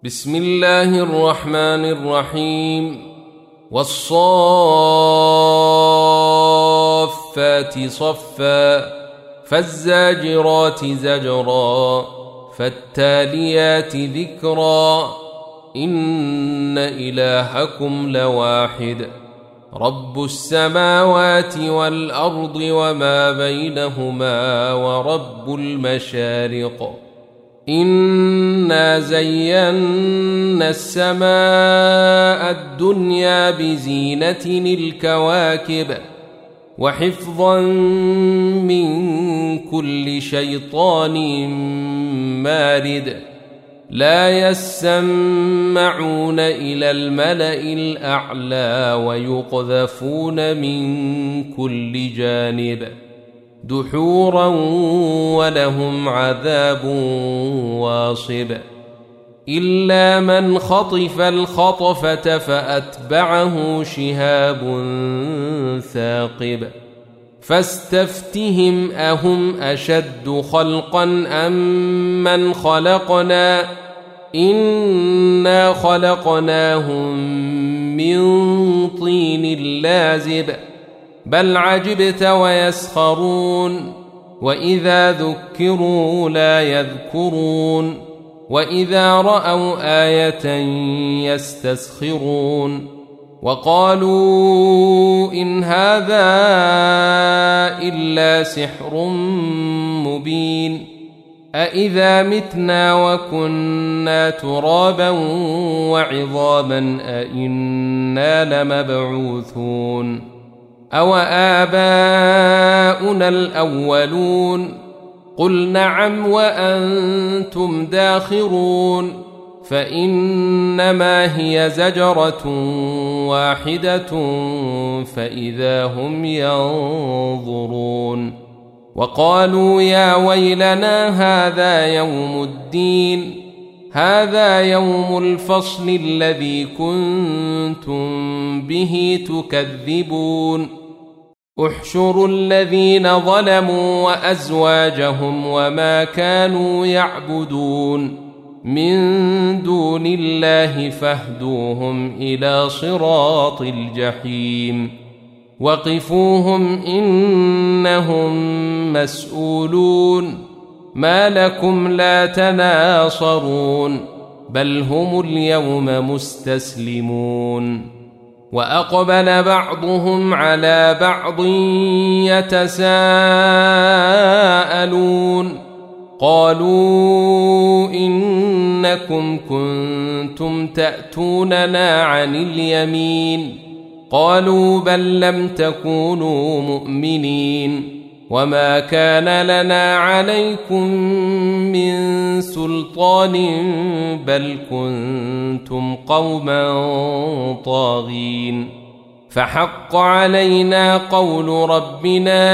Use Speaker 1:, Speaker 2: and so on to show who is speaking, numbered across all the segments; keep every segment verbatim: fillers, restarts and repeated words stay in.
Speaker 1: بسم الله الرحمن الرحيم والصافات صفا فالزاجرات زجرا فالتاليات ذكرا إن إلهكم لواحد رب السماوات والأرض وما بينهما ورب المشارق إنا زينا السماء الدنيا بزينة الكواكب وحفظا من كل شيطان مارد لا يسمعون إلى الملأ الأعلى ويقذفون من كل جانب دحورا ولهم عذاب واصب إلا من خطف الخطفة فأتبعه شهاب ثاقب فاستفتهم أهم أشد خلقا أم من خلقنا إنا خلقناهم من طين لازب بل عجبت ويسخرون وإذا ذكروا لا يذكرون وإذا رأوا آية يستسخرون وقالوا إن هذا إلا سحر مبين أإذا متنا وكنا ترابا وعظاما أإنا لمبعوثون أو آباؤنا الأولون قل نعم وأنتم داخرون فإنما هي زجرة واحدة فإذا هم ينظرون وقالوا يا ويلنا هذا يوم الدين هذا يوم الفصل الذي كنتم به تكذبون احشروا الذين ظلموا وأزواجهم وما كانوا يعبدون من دون الله فاهدوهم إلى صراط الجحيم وقفوهم إنهم مسؤولون ما لكم لا تناصرون بل هم اليوم مستسلمون وأقبل بعضهم على بعض يتساءلون قالوا إنكم كنتم تأتوننا عن اليمين قالوا بل لم تكونوا مؤمنين وما كان لنا عليكم من سلطان بل كنتم قوما طاغين فحق علينا قول ربنا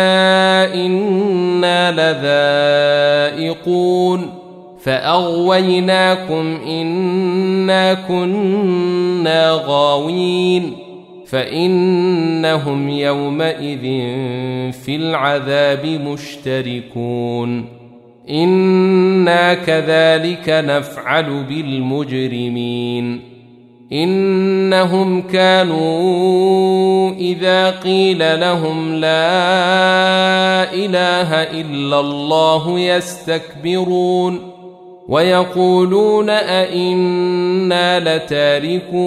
Speaker 1: إنا لذائقون فأغويناكم إنا كنا غاوين فإنهم يومئذ في العذاب مشتركون إنا كذلك نفعل بالمجرمين إنهم كانوا إذا قيل لهم لا إله إلا الله يستكبرون ويقولون أئنا لتاركو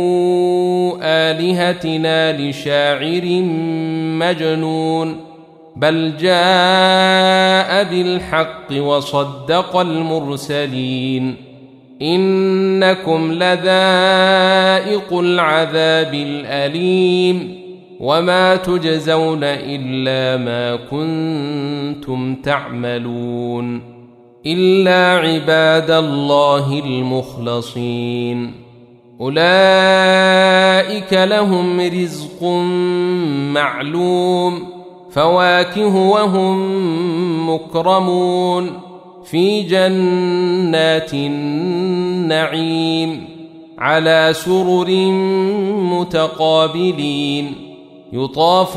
Speaker 1: آلهتنا لشاعر مجنون بل جاء بالحق وصدق المرسلين إنكم لذائق العذاب الأليم وما تجزون إلا ما كنتم تعملون إلا عباد الله المخلصين أولئك لهم رزق معلوم فواكه وهم مكرمون في جنات النعيم على سرر متقابلين يطاف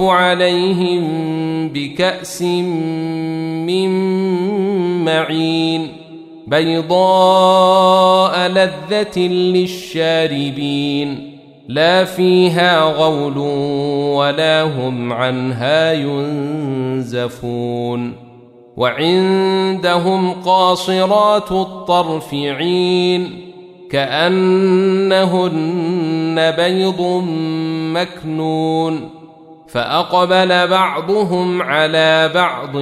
Speaker 1: عليهم بكأس من معين بيضاء لذة للشاربين لا فيها غول ولا هم عنها ينزفون وعندهم قاصرات الطرف عين كأنهن بيض مكنون فأقبل بعضهم على بعض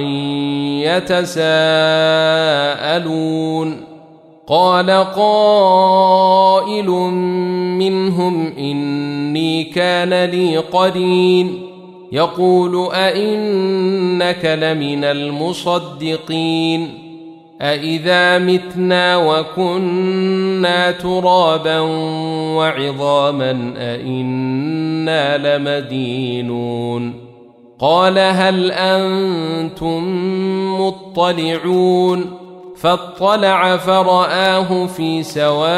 Speaker 1: يتساءلون قال قائل منهم إني كان لي قرين يقول أئنك لمن المصدقين أإذا متنا وكنا ترابا وعظاما أئنا لمدينون قال هل أنتم مطلعون فاطلع فرآه في سواء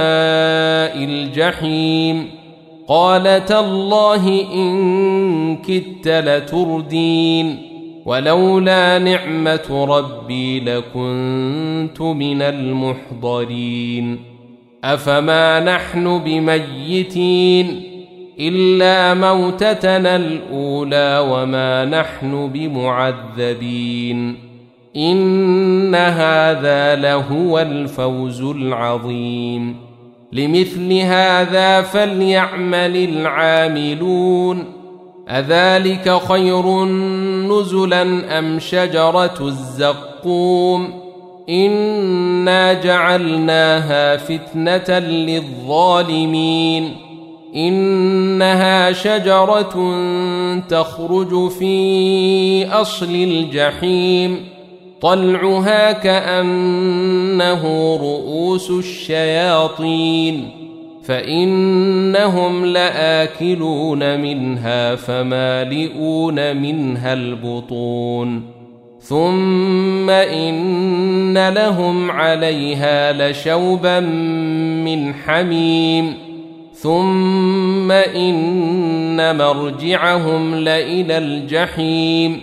Speaker 1: الجحيم قال تالله إن كدت لتردين ولولا نعمة ربي لكنت من المحضرين أفما نحن بميتين إلا موتتنا الأولى وما نحن بمعذبين إن هذا لهو الفوز العظيم لمثل هذا فليعمل العاملون أذلك خير نزلا أم شجرة الزقوم إنا جعلناها فتنة للظالمين إنها شجرة تخرج في أصل الجحيم طلعها كأنه رؤوس الشياطين فإنهم لآكلون منها فمالئون منها البطون ثم إن لهم عليها لشوبا من حميم ثم إن مرجعهم لإلى الجحيم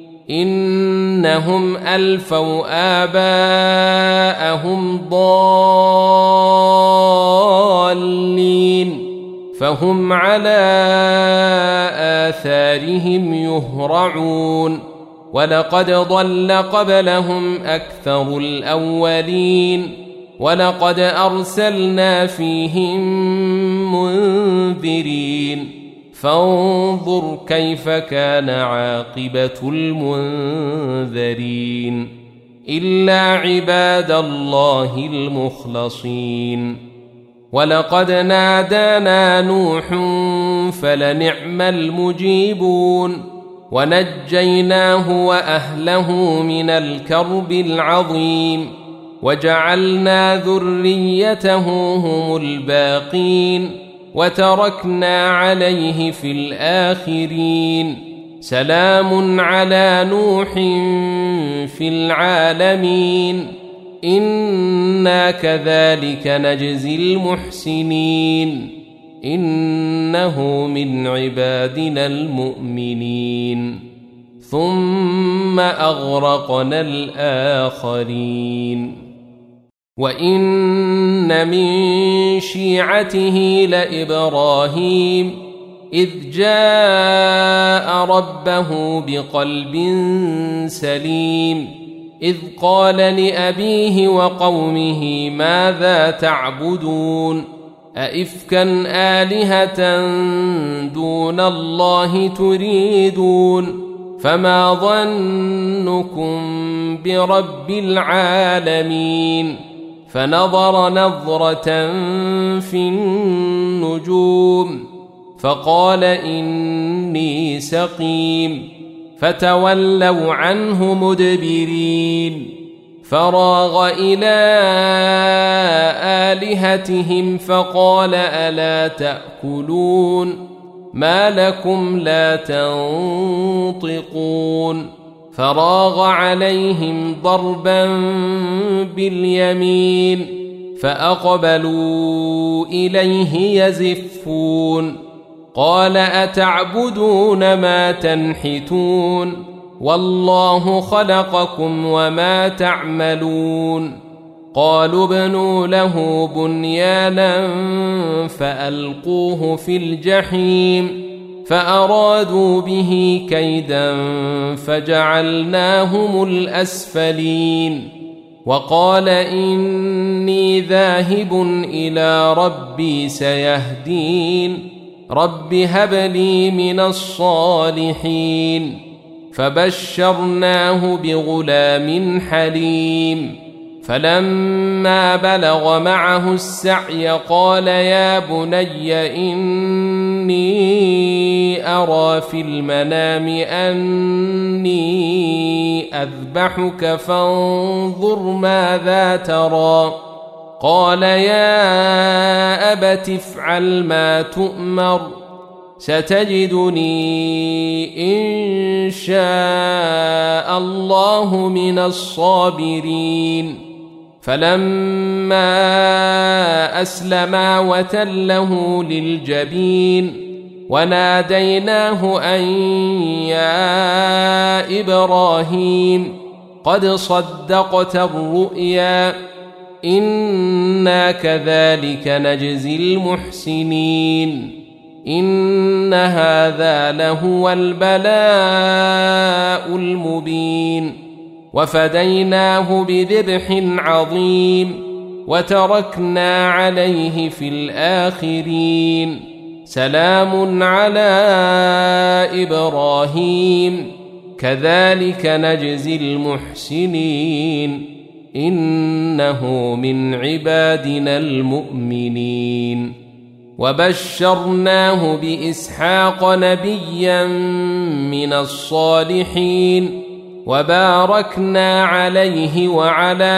Speaker 1: إنهم ألفوا آباءهم ضالين فهم على آثارهم يهرعون ولقد ضل قبلهم أكثر الأولين ولقد أرسلنا فيهم منذرين فانظر كيف كان عاقبة المنذرين إلا عباد الله المخلصين ولقد نادانا نوح فلنعم المجيبون ونجيناه وأهله من الكرب العظيم وجعلنا ذريته هم الباقين وتركنا عليه في الآخرين سلام على نوح في العالمين إنا كذلك نجزي المحسنين إنه من عبادنا المؤمنين ثم أغرقنا الآخرين وإن من شيعته لإبراهيم إذ جاء ربه بقلب سليم إذ قال لأبيه وقومه ماذا تعبدون أئفكا آلهة دون الله تريدون فما ظنكم برب العالمين فنظر نظرة في النجوم فقال إني سقيم فتولوا عنه مدبرين فراغ إلى آلهتهم فقال ألا تأكلون ما لكم لا تنطقون فراغ عليهم ضربا باليمين فأقبلوا إليه يزفون قال أتعبدون ما تنحتون والله خلقكم وما تعملون قالوا ابنوا له بنيانا فألقوه في الجحيم فأرادوا به كيدا فجعلناهم الأسفلين وقال إني ذاهب إلى ربي سيهدين رب هب لي من الصالحين فبشرناه بغلام حليم فلما بلغ معه السعي قال يا بني إني أرى في المنام أني أذبحك فانظر ماذا ترى قال يا أبت افعل ما تؤمر ستجدني إن شاء الله من الصابرين فلما أسلما وتله للجبين وناديناه أن يا إبراهيم قد صدقت الرؤيا إنا كذلك نجزي المحسنين إن هذا لهو البلاء المبين وفديناه بذبح عظيم وتركنا عليه في الآخرين سلام على إبراهيم كذلك نجزي المحسنين إنه من عبادنا المؤمنين وبشرناه بإسحاق نبيا من الصالحين وباركنا عليه وعلى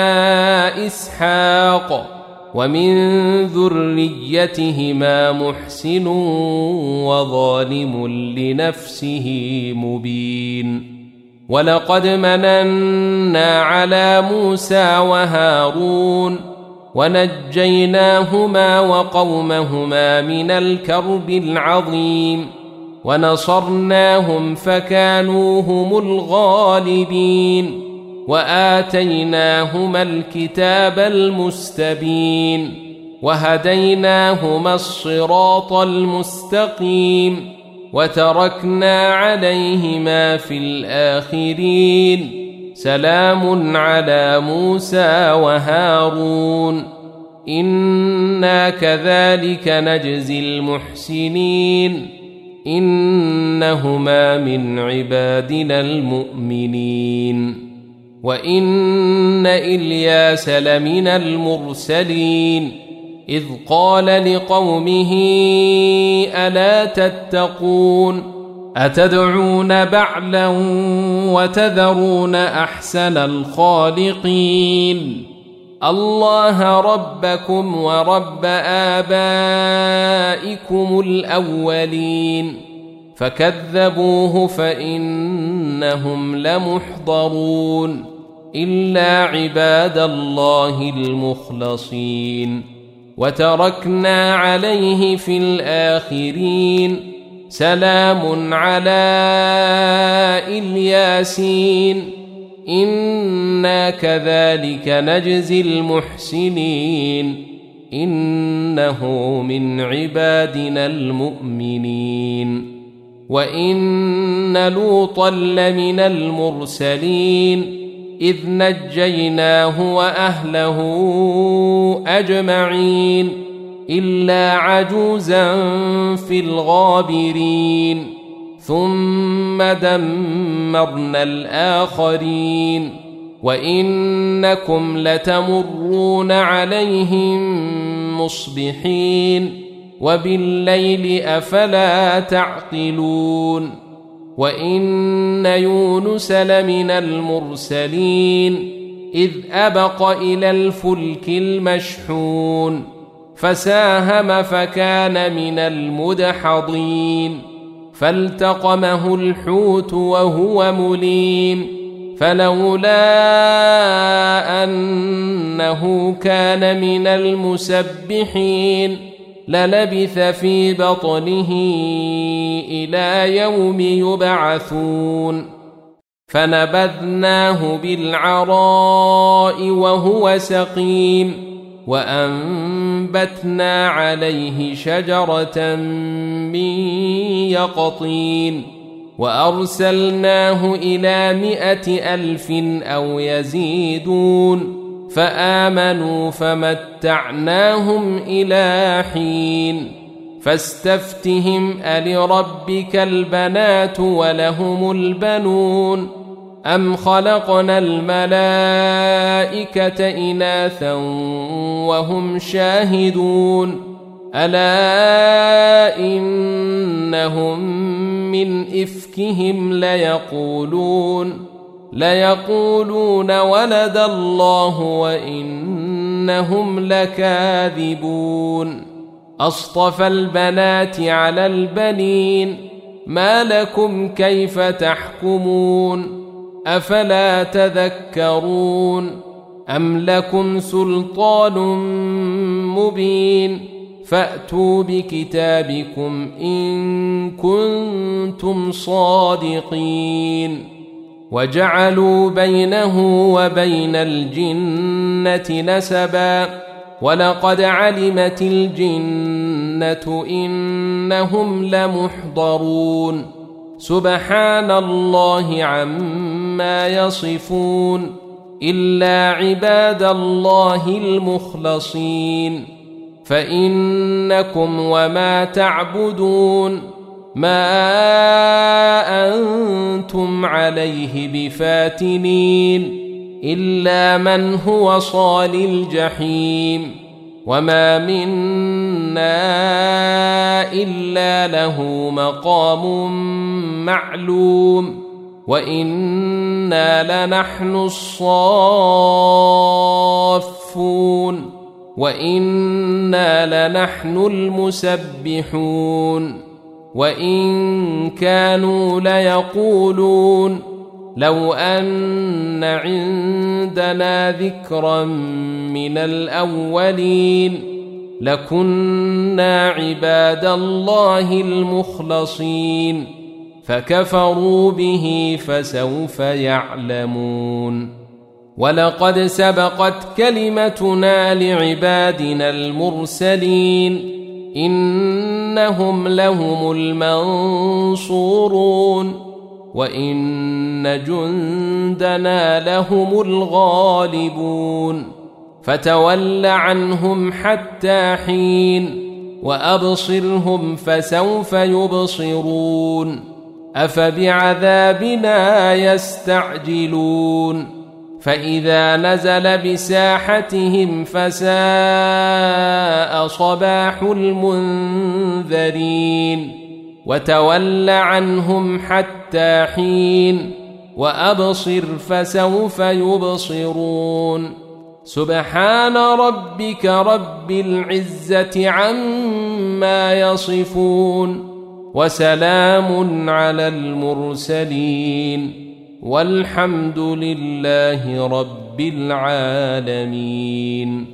Speaker 1: إسحاق ومن ذريتهما محسن وظالم لنفسه مبين ولقد مننا على موسى وهارون ونجيناهما وقومهما من الكرب العظيم ونصرناهم فكانوا هم الغالبين وآتيناهما الكتاب المستبين وهديناهما الصراط المستقيم وتركنا عليهما في الآخرين سلام على موسى وهارون إنا كذلك نجزي المحسنين إنهما من عبادنا المؤمنين وإن إلياس لمن المرسلين إذ قال لقومه ألا تتقون أتدعون بعلا وتذرون أحسن الخالقين الله ربكم ورب آبائكم الأولين فكذبوه فإنهم لمحضرون إلا عباد الله المخلصين وتركنا عليه في الآخرين سلام على الياسين إنا كذلك نجزي المحسنين إنه من عبادنا المؤمنين وإن لوطا لمن المرسلين إذ نجيناه وأهله أجمعين إلا عجوزا في الغابرين ثم دمرنا الآخرين وإنكم لتمرون عليهم مصبحين وبالليل أفلا تعقلون وإن يونس لمن المرسلين إذ أبق إلى الفلك المشحون فساهم فكان من المدحضين فالتقمه الحوت وهو مليم فلولا أنه كان من المسبحين للبث في بطنه إلى يوم يبعثون فنبذناه بالعراء وهو سقيم وأنبتنا عليه شجرة من يقطين وأرسلناه إلى مائة ألف أو يزيدون فآمنوا فمتعناهم إلى حين فاستفتهم ألربك البنات ولهم البنون أم خلقنا الملائكة إناثا وهم شاهدون ألا إنهم من إفكهم ليقولون ليقولون ولد الله وإنهم لكاذبون أصطفى البنات على البنين ما لكم كيف تحكمون أفلا تذكرون أم لكم سلطان مبين فأتوا بكتابكم إن كنتم صادقين وجعلوا بينه وبين الجنة نسبا ولقد علمت الجنة إنهم لمحضرون سبحان الله عما يصفون إلا عباد الله المخلصين فإنكم وما تعبدون ما أنتم عليه بفاتنين إلا من هو صال الجحيم وما منا إلا له مقام معلوم وإنا لنحن الصافون وإنا لنحن المسبحون وإن كانوا ليقولون لو أن عندنا ذكرا من الأولين لكنا عباد الله المخلصين فكفروا به فسوف يعلمون ولقد سبقت كلمتنا لعبادنا المرسلين إنهم لهم المنصورون وإن جندنا لهم الغالبون فتول عنهم حتى حين وأبصرهم فسوف يبصرون أفبعذابنا يستعجلون فإذا نزل بساحتهم فساء صباح المنذرين وتول عنهم حتى حين وأبصر فسوف يبصرون سبحان ربك رب العزة عما يصفون وسلام على المرسلين والحمد لله رب العالمين.